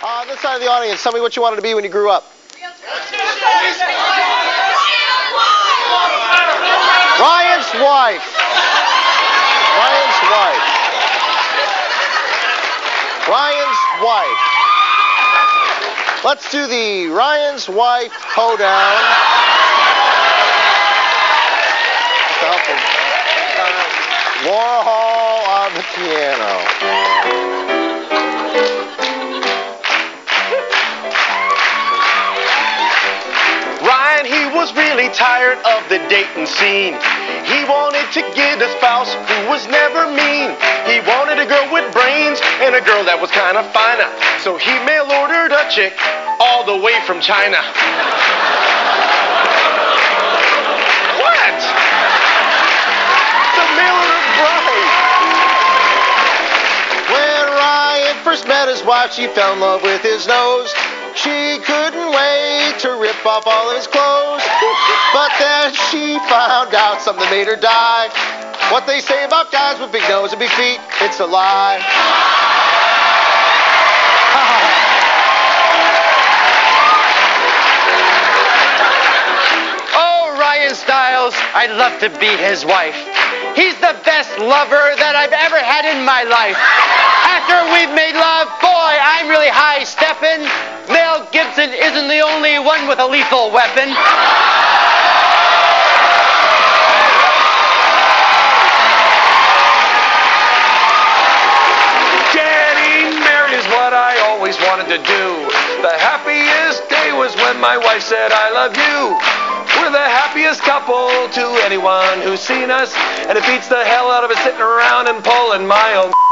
On this side of the audience, tell me what you wanted to be when you grew up. Ryan's wife. Ryan's wife. Ryan's wife. Let's do the Ryan's wife hoedown. Laura Hall on the piano. Ryan, he was really tired of the dating scene. He wanted to get a spouse who was never mean. He wanted a girl with brains and a girl that was kind of finer. So he mail-ordered a chick all the way from China. What? The mail-order bride. When Ryan first met his wife, she fell in love with his nose. She couldn't wait to rip off all of his clothes. But then she found out something made her die. What they say about guys with big nose and big feet, it's a lie. Oh, Ryan Stiles, I'd love to be his wife. He's the best lover that I've ever had in my life. After we've made love, boy, I'm really high-steppin'. Mel Gibson isn't the only one with a lethal weapon. Getting married is what I always wanted to do. The happiest day was when my wife said, I love you. We're the happiest couple to anyone who's seen us, and it beats the hell out of us sitting around and pulling my own